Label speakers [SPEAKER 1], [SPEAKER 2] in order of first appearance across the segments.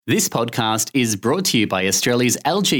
[SPEAKER 1] This podcast is brought to you by Australia's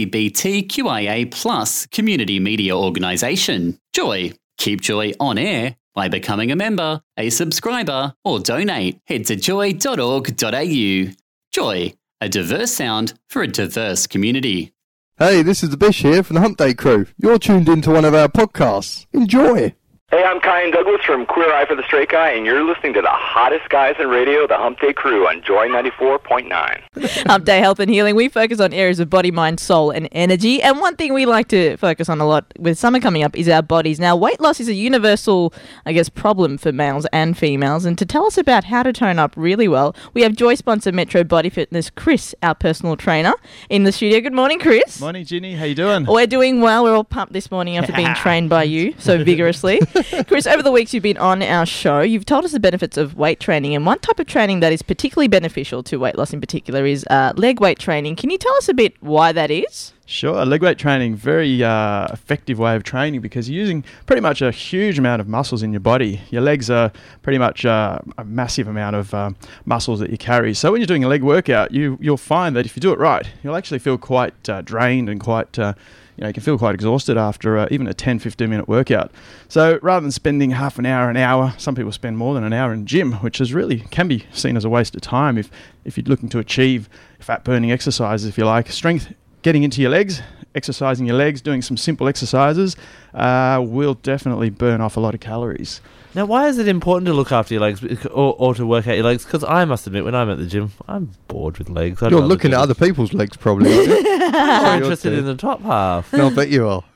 [SPEAKER 1] LGBTQIA+ community media organisation, Joy. Keep Joy on air by becoming a member, a subscriber, or donate. Head to joy.org.au. Joy, a diverse sound for a diverse community.
[SPEAKER 2] Hey, this is the Bish here from the Hump Day Crew. You're tuned into one of our podcasts. Enjoy!
[SPEAKER 3] Hey, I'm Kyan Douglas from Queer Eye for the Straight Guy, and you're listening to the hottest guys in radio, the Hump Day Crew, on Joy 94.9.
[SPEAKER 4] Hump Day Health and Healing. We focus on areas of body, mind, soul, and energy. And one thing we like to focus on a lot with summer coming up is our bodies. Now, weight loss is a universal, problem for males and females. And to tell us about how to tone up really well, we have Joy sponsor Metro Body Fitness, Chris, our personal trainer, in the studio. Good morning, Chris.
[SPEAKER 5] Morning, Ginny. How you doing?
[SPEAKER 4] We're doing well. We're all pumped this morning after being trained by you so vigorously. Chris, over the weeks you've been on our show, you've told us the benefits of weight training, and one type of training that is particularly beneficial to weight loss in particular is leg weight training. Can you tell us a bit why that is?
[SPEAKER 5] Sure. Leg weight training, very effective way of training because you're using pretty much a huge amount of muscles in your body. Your legs are pretty much a massive amount of muscles that you carry. So when you're doing a leg workout, you'll find that if you do it right, you'll actually feel quite drained and quite... you can feel quite exhausted after even a 10-15 minute workout. So rather than spending half an hour, some people spend more than an hour in gym, which is really can be seen as a waste of time if you're looking to achieve fat burning exercises, if you like. Strength, getting into your legs, exercising your legs, doing some simple exercises will definitely burn off a lot of calories.
[SPEAKER 6] Now, why is it important to look after your legs or to work out your legs? Because I must admit, when I'm at the gym, I'm bored with legs.
[SPEAKER 2] You're looking at other people's legs, probably, aren't you?
[SPEAKER 6] I'm interested in the top half.
[SPEAKER 2] No, I bet you are.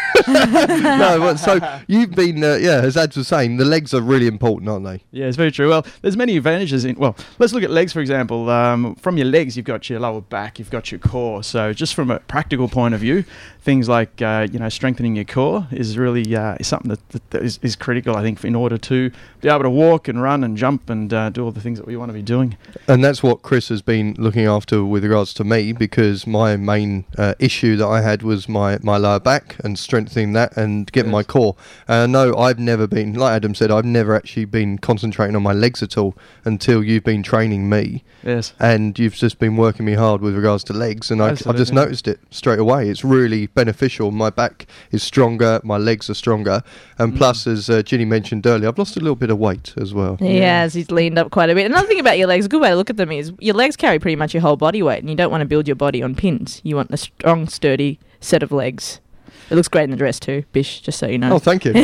[SPEAKER 2] No, so you've been, as Ads was saying, the legs are really important, aren't they?
[SPEAKER 5] Yeah, it's very true. Well, there's many advantages let's look at legs, for example. From your legs, you've got your lower back, you've got your core. So just from a practical point of view, things like, strengthening your core is really is something that is critical, I think, in order to be able to walk and run and jump and do all the things that we want to be doing. And
[SPEAKER 2] that's what Chris has been looking after with regards to me, because my main issue that I had was my lower back and strengthening that and getting my core. No, I've never been, like Adam said, I've never actually been concentrating on my legs at all until you've been training me.
[SPEAKER 5] Yes. And
[SPEAKER 2] you've just been working me hard with regards to legs, and I've just noticed it straight away. It's really beneficial. My back is stronger, my legs are stronger, and plus, as Ginny mentioned earlier, I've lost a little bit of weight as well.
[SPEAKER 4] He has. He's leaned up quite a bit. Another thing about your legs, a good way to look at them is your legs carry pretty much your whole body weight, and you don't want to build your body on pins. You want a strong, sturdy set of legs. It looks great in the dress too, Bish, just so you know.
[SPEAKER 2] Oh, thank you.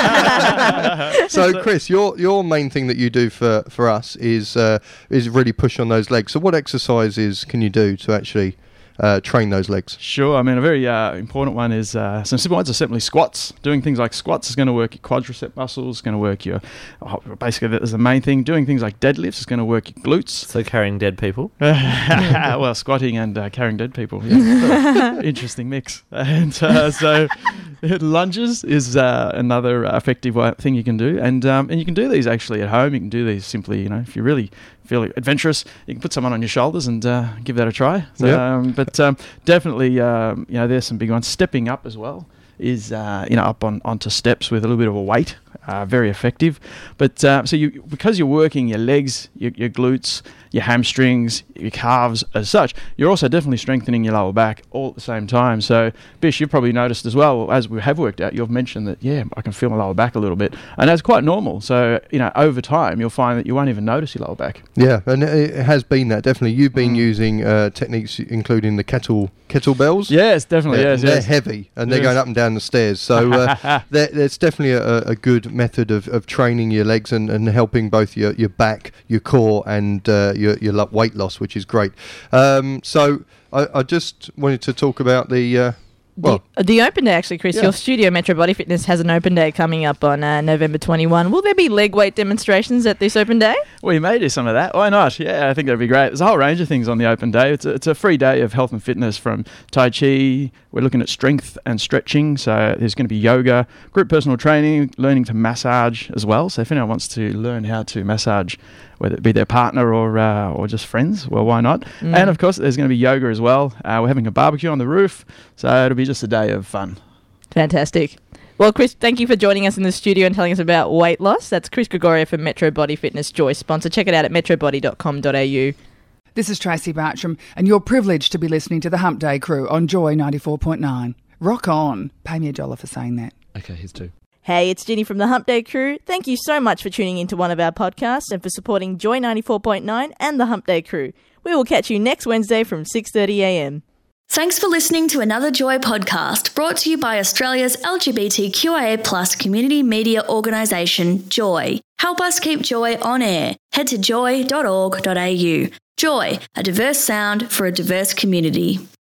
[SPEAKER 2] So, Chris, your main thing that you do for us is really push on those legs. So what exercises can you do to actually train those legs?
[SPEAKER 5] Sure. I mean, a very important one is some simple ones are simply squats. Doing things like squats is going to work your quadricep muscles, going to work your... basically, that is the main thing. Doing things like deadlifts is going to work your glutes.
[SPEAKER 6] So carrying dead people?
[SPEAKER 5] Well, squatting and carrying dead people. Yeah. Interesting mix. And so lunges is another effective thing you can do. And you can do these actually at home. You can do these simply, if you really feel adventurous, you can put someone on your shoulders and give that a try. So, but definitely, there's some big ones. Stepping up as well is, up onto steps with a little bit of a weight. Very effective. But because you're working your legs, your glutes, your hamstrings, your calves as such, you're also definitely strengthening your lower back all at the same time. So, Bish, you've probably noticed as well, as we have worked out, you've mentioned that, I can feel my lower back a little bit. And that's quite normal. So, over time, you'll find that you won't even notice your lower back.
[SPEAKER 2] Yeah, and it has been that, definitely. You've been using techniques including the kettlebells.
[SPEAKER 5] Yes, definitely.
[SPEAKER 2] Yes, they're heavy, and they're going up and down the stairs. So there's definitely a good method of training your legs and helping both your back, your core, and your weight loss, which is great. So I just wanted to talk about the
[SPEAKER 4] open day, actually, Chris. Your studio, Metro Body Fitness, has an open day coming up on November 21. Will there be leg weight demonstrations at this open day?
[SPEAKER 5] We may do some of that. Why not? Yeah, I think that'd be great. There's a whole range of things on the open day. It's a free day of health and fitness, from Tai Chi. We're looking at strength and stretching. So there's going to be yoga, group personal training, learning to massage as well. So if anyone wants to learn how to massage, whether it be their partner or just friends, well, why not? And of course, there's going to be yoga as well. We're having a barbecue on the roof, so it'll be just a day of fun.
[SPEAKER 4] Fantastic. Well, Chris, thank you for joining us in the studio and telling us about weight loss. That's Chris Gregorio from Metro Body Fitness, Joy sponsor. Check it out at metrobody.com.au.
[SPEAKER 7] This is Tracy Bartram, and you're privileged to be listening to the Hump Day Crew on Joy 94.9. Rock on. Pay me $1 for saying that.
[SPEAKER 6] Okay, here's 2.
[SPEAKER 4] Hey, it's Ginny from the Hump Day Crew. Thank you so much for tuning into one of our podcasts and for supporting Joy 94.9 and the Hump Day Crew. We will catch you next Wednesday from 6:30am.
[SPEAKER 8] Thanks for listening to another Joy podcast brought to you by Australia's LGBTQIA+ community media organisation, Joy. Help us keep Joy on air. Head to joy.org.au. Joy, a diverse sound for a diverse community.